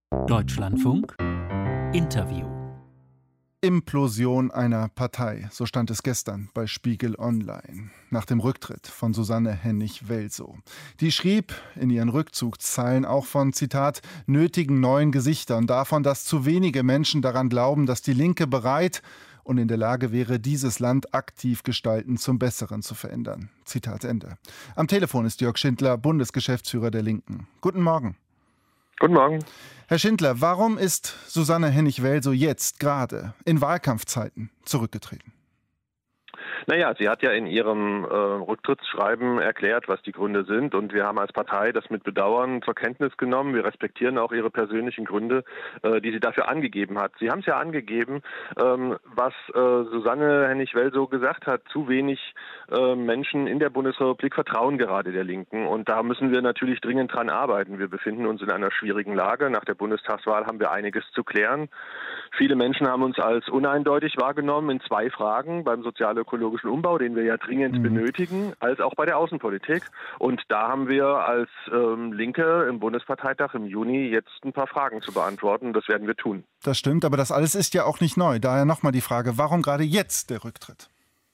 Deutschlandfunk Interview. Implosion einer Partei, so stand es gestern bei Spiegel Online, nach dem Rücktritt von Susanne Hennig-Welsow. Die schrieb in ihren Rückzugszeilen auch von, Zitat, nötigen neuen Gesichtern, davon, dass zu wenige Menschen daran glauben, dass die Linke bereit und in der Lage wäre, dieses Land aktiv gestalten, zum Besseren zu verändern. Zitat Ende. Am Telefon ist Jörg Schindler, Bundesgeschäftsführer der Linken. Guten Morgen. Guten Morgen. Herr Schindler, warum ist Susanne Hennig-Welsow jetzt gerade in Wahlkampfzeiten zurückgetreten? Naja, sie hat ja in ihrem Rücktrittsschreiben erklärt, was die Gründe sind. Und wir haben als Partei das mit Bedauern zur Kenntnis genommen. Wir respektieren auch ihre persönlichen Gründe, die sie dafür angegeben hat. Sie haben es ja angegeben, was Susanne Hennig-Welsow gesagt hat. Zu wenig Menschen in der Bundesrepublik vertrauen gerade der Linken. Und da müssen wir natürlich dringend dran arbeiten. Wir befinden uns in einer schwierigen Lage. Nach der Bundestagswahl haben wir einiges zu klären. Viele Menschen haben uns als uneindeutig wahrgenommen in zwei Fragen: beim sozial-ökologischen Umbau, den wir ja dringend benötigen, als auch bei der Außenpolitik. Und da haben wir als Linke im Bundesparteitag im Juni jetzt ein paar Fragen zu beantworten. Das werden wir tun. Das stimmt, aber das alles ist ja auch nicht neu. Daher nochmal die Frage, warum gerade jetzt der Rücktritt?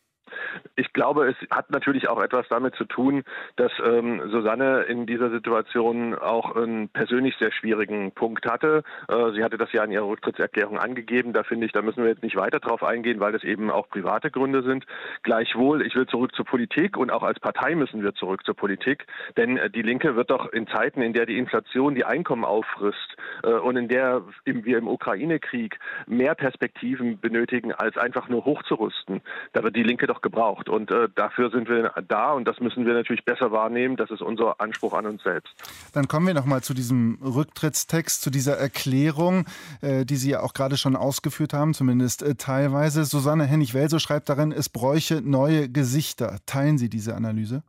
Ich glaube, es hat natürlich auch etwas damit zu tun, dass Susanne in dieser Situation auch einen persönlich sehr schwierigen Punkt hatte. Sie hatte das ja in ihrer Rücktrittserklärung angegeben. Da finde ich, da müssen wir jetzt nicht weiter drauf eingehen, weil das eben auch private Gründe sind. Gleichwohl, ich will zurück zur Politik, und auch als Partei müssen wir zurück zur Politik. Denn die Linke wird doch in Zeiten, in der die Inflation die Einkommen auffrisst und in der wir im Ukraine-Krieg mehr Perspektiven benötigen, als einfach nur hochzurüsten, da wird die Linke doch gebraucht. Und dafür sind wir da, und das müssen wir natürlich besser wahrnehmen. Das ist unser Anspruch an uns selbst. Dann kommen wir noch mal zu diesem Rücktrittstext, zu dieser Erklärung, die Sie ja auch gerade schon ausgeführt haben, zumindest teilweise. Susanne Hennig-Welsow schreibt darin, es bräuche neue Gesichter. Teilen Sie diese Analyse?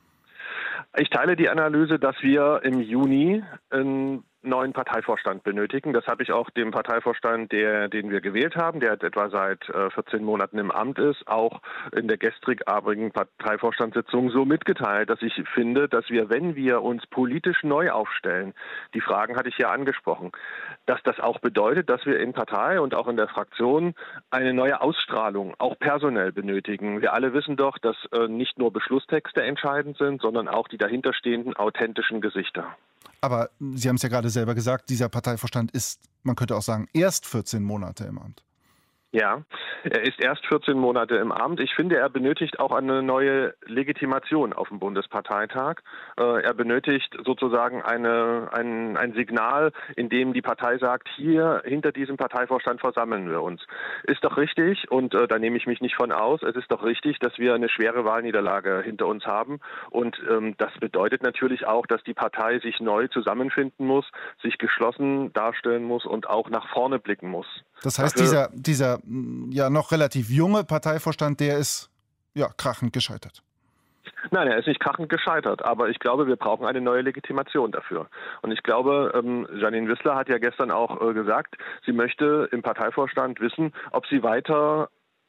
Ich teile die Analyse, dass wir im Juni einen neuen Parteivorstand benötigen. Das habe ich auch dem Parteivorstand, den wir gewählt haben, der etwa seit 14 Monaten im Amt ist, auch in der gestrigen Parteivorstandssitzung so mitgeteilt, dass ich finde, dass wir, wenn wir uns politisch neu aufstellen, die Fragen hatte ich ja angesprochen, dass das auch bedeutet, dass wir in Partei und auch in der Fraktion eine neue Ausstrahlung, auch personell, benötigen. Wir alle wissen doch, dass nicht nur Beschlusstexte entscheidend sind, sondern auch die dahinterstehenden authentischen Gesichter. Aber Sie haben es ja gerade selber gesagt, dieser Parteivorstand ist, man könnte auch sagen, erst 14 Monate im Amt. Ja, er ist erst 14 Monate im Amt. Ich finde, er benötigt auch eine neue Legitimation auf dem Bundesparteitag. Er benötigt sozusagen ein Signal, in dem die Partei sagt, hier hinter diesem Parteivorstand versammeln wir uns. Ist doch richtig, und da nehme ich mich nicht von aus, es ist doch richtig, dass wir eine schwere Wahlniederlage hinter uns haben. Und das bedeutet natürlich auch, dass die Partei sich neu zusammenfinden muss, sich geschlossen darstellen muss und auch nach vorne blicken muss. Das heißt, dieser ja noch relativ junge Parteivorstand, der ist ja krachend gescheitert. Nein, er ist nicht krachend gescheitert, aber ich glaube, wir brauchen eine neue Legitimation dafür. Und ich glaube, Jeanine Wissler hat ja gestern auch gesagt, sie möchte im Parteivorstand wissen, ob sie weiter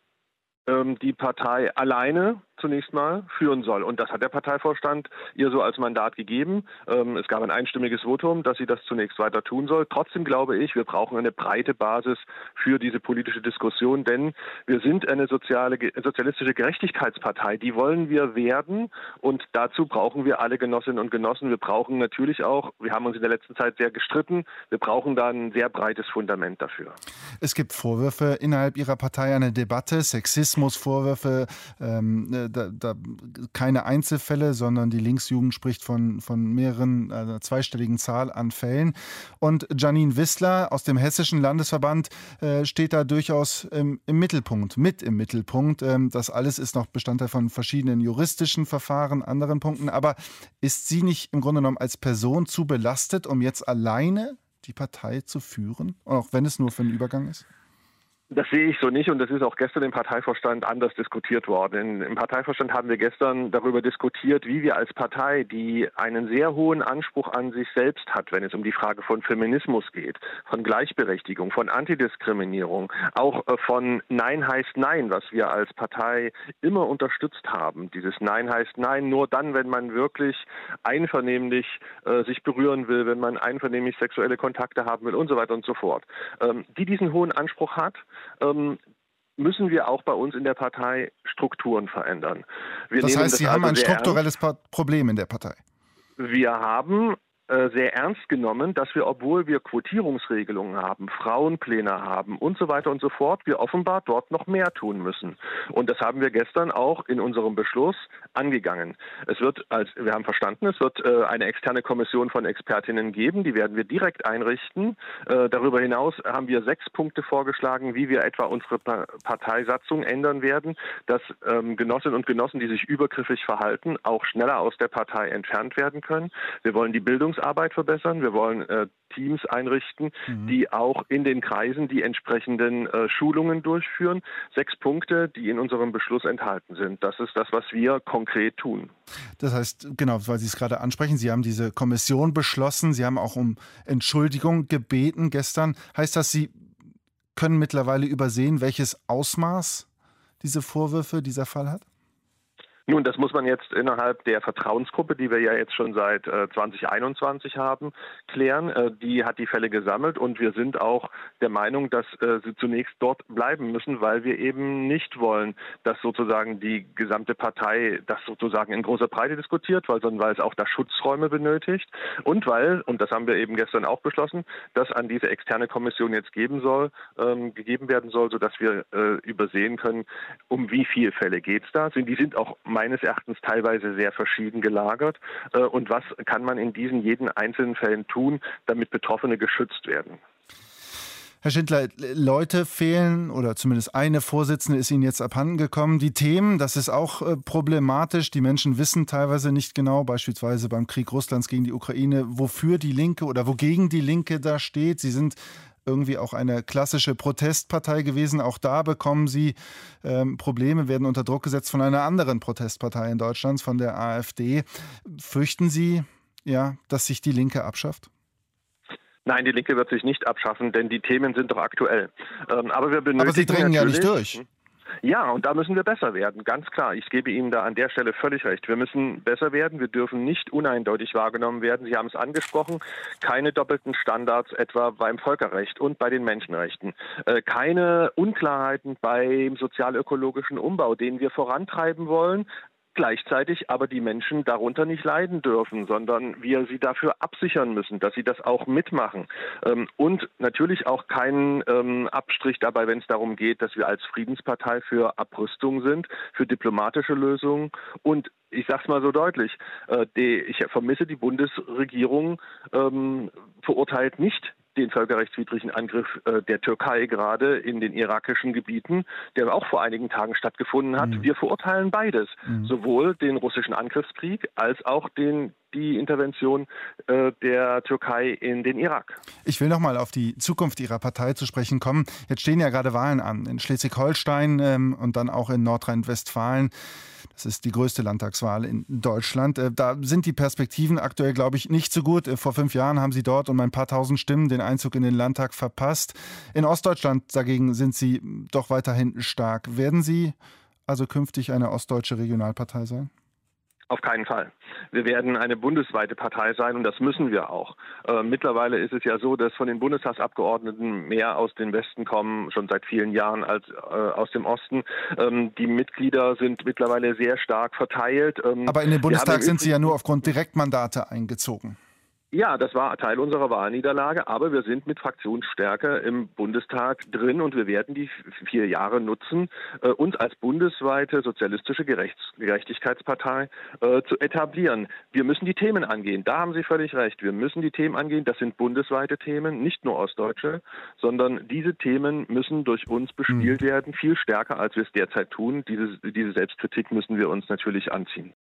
die Partei alleine zunächst mal führen soll. Und das hat der Parteivorstand ihr so als Mandat gegeben. Es gab ein einstimmiges Votum, dass sie das zunächst weiter tun soll. Trotzdem glaube ich, wir brauchen eine breite Basis für diese politische Diskussion, denn wir sind eine sozialistische Gerechtigkeitspartei. Die wollen wir werden, und dazu brauchen wir alle Genossinnen und Genossen. Wir brauchen natürlich auch, wir haben uns in der letzten Zeit sehr gestritten, wir brauchen da ein sehr breites Fundament dafür. Es gibt Vorwürfe innerhalb Ihrer Partei, eine Debatte, Sexismusvorwürfe, keine Einzelfälle, sondern die Linksjugend spricht von mehreren, einer zweistelligen Zahl an Fällen. Und Jeanine Wissler aus dem Hessischen Landesverband steht da durchaus im Mittelpunkt, mit im Mittelpunkt. Das alles ist noch Bestandteil von verschiedenen juristischen Verfahren, anderen Punkten. Aber ist sie nicht im Grunde genommen als Person zu belastet, um jetzt alleine die Partei zu führen? Auch wenn es nur für einen Übergang ist? Das sehe ich so nicht und das ist auch gestern im Parteivorstand anders diskutiert worden. Im Parteivorstand haben wir gestern darüber diskutiert, wie wir als Partei, die einen sehr hohen Anspruch an sich selbst hat, wenn es um die Frage von Feminismus geht, von Gleichberechtigung, von Antidiskriminierung, auch von Nein heißt Nein, was wir als Partei immer unterstützt haben. Dieses Nein heißt Nein nur dann, wenn man wirklich einvernehmlich sich berühren will, wenn man einvernehmlich sexuelle Kontakte haben will und so weiter und so fort. Die diesen hohen Anspruch hat, müssen wir auch bei uns in der Partei Strukturen verändern. Das heißt, Sie haben ein strukturelles Problem in der Partei. Wir haben sehr ernst genommen, dass wir, obwohl wir Quotierungsregelungen haben, Frauenpläne haben und so weiter und so fort, wir offenbar dort noch mehr tun müssen. Und das haben wir gestern auch in unserem Beschluss angegangen. Wir haben verstanden, es wird eine externe Kommission von Expertinnen geben, die werden wir direkt einrichten. Darüber hinaus haben wir 6 Punkte vorgeschlagen, wie wir etwa unsere Parteisatzung ändern werden, dass Genossinnen und Genossen, die sich übergriffig verhalten, auch schneller aus der Partei entfernt werden können. Wir wollen die Bildungsarbeit verbessern. Wir wollen Teams einrichten, die auch in den Kreisen die entsprechenden Schulungen durchführen. 6 Punkte, die in unserem Beschluss enthalten sind. Das ist das, was wir konkret tun. Das heißt, genau, weil Sie es gerade ansprechen, Sie haben diese Kommission beschlossen, Sie haben auch um Entschuldigung gebeten gestern. Heißt das, Sie können mittlerweile übersehen, welches Ausmaß diese Vorwürfe dieser Fall hat? Nun, das muss man jetzt innerhalb der Vertrauensgruppe, die wir ja jetzt schon seit 2021 haben, klären. Die hat die Fälle gesammelt und wir sind auch der Meinung, dass sie zunächst dort bleiben müssen, weil wir eben nicht wollen, dass sozusagen die gesamte Partei das sozusagen in großer Breite diskutiert, sondern weil es auch da Schutzräume benötigt und weil, und das haben wir eben gestern auch beschlossen, dass an diese externe Kommission jetzt gegeben werden soll, sodass wir übersehen können, um wie viele Fälle geht es da. Die sind auch meines Erachtens teilweise sehr verschieden gelagert. Und was kann man in jeden einzelnen Fällen tun, damit Betroffene geschützt werden? Herr Schindler, Leute fehlen oder zumindest eine Vorsitzende ist Ihnen jetzt abhanden gekommen. Die Themen, das ist auch problematisch. Die Menschen wissen teilweise nicht genau, beispielsweise beim Krieg Russlands gegen die Ukraine, wofür die Linke oder wogegen die Linke da steht. Sie sind irgendwie auch eine klassische Protestpartei gewesen. Auch da bekommen Sie Probleme, werden unter Druck gesetzt von einer anderen Protestpartei in Deutschland, von der AfD. Fürchten Sie, dass sich die Linke abschafft? Nein, die Linke wird sich nicht abschaffen, denn die Themen sind doch aktuell. Aber Sie drängen ja nicht durch. Ja, und da müssen wir besser werden, ganz klar. Ich gebe Ihnen da an der Stelle völlig recht. Wir müssen besser werden. Wir dürfen nicht uneindeutig wahrgenommen werden. Sie haben es angesprochen, keine doppelten Standards etwa beim Völkerrecht und bei den Menschenrechten. Keine Unklarheiten beim sozialökologischen Umbau, den wir vorantreiben wollen. Gleichzeitig aber die Menschen darunter nicht leiden dürfen, sondern wir sie dafür absichern müssen, dass sie das auch mitmachen. Und natürlich auch keinen Abstrich dabei, wenn es darum geht, dass wir als Friedenspartei für Abrüstung sind, für diplomatische Lösungen. Und ich sage es mal so deutlich, ich vermisse, die Bundesregierung verurteilt nicht den völkerrechtswidrigen Angriff der Türkei gerade in den irakischen Gebieten, der auch vor einigen Tagen stattgefunden hat. Wir verurteilen beides, sowohl den russischen Angriffskrieg als auch die Intervention der Türkei in den Irak. Ich will noch mal auf die Zukunft Ihrer Partei zu sprechen kommen. Jetzt stehen ja gerade Wahlen an, in Schleswig-Holstein und dann auch in Nordrhein-Westfalen. Das ist die größte Landtagswahl in Deutschland. Da sind die Perspektiven aktuell, glaube ich, nicht so gut. Vor 5 Jahren haben Sie dort um ein paar tausend Stimmen den Einzug in den Landtag verpasst. In Ostdeutschland dagegen sind Sie doch weiterhin stark. Werden Sie also künftig eine ostdeutsche Regionalpartei sein? Auf keinen Fall. Wir werden eine bundesweite Partei sein und das müssen wir auch. Mittlerweile ist es ja so, dass von den Bundestagsabgeordneten mehr aus dem Westen kommen, schon seit vielen Jahren, als aus dem Osten. Die Mitglieder sind mittlerweile sehr stark verteilt. Aber in den Bundestag sind Sie ja nur aufgrund Direktmandate eingezogen. Ja, das war Teil unserer Wahlniederlage, aber wir sind mit Fraktionsstärke im Bundestag drin und wir werden die 4 Jahre nutzen, uns als bundesweite sozialistische Gerechtigkeitspartei zu etablieren. Wir müssen die Themen angehen, da haben Sie völlig recht. Wir müssen die Themen angehen, das sind bundesweite Themen, nicht nur ostdeutsche, sondern diese Themen müssen durch uns bespielt werden, viel stärker, als wir es derzeit tun. Diese Selbstkritik müssen wir uns natürlich anziehen.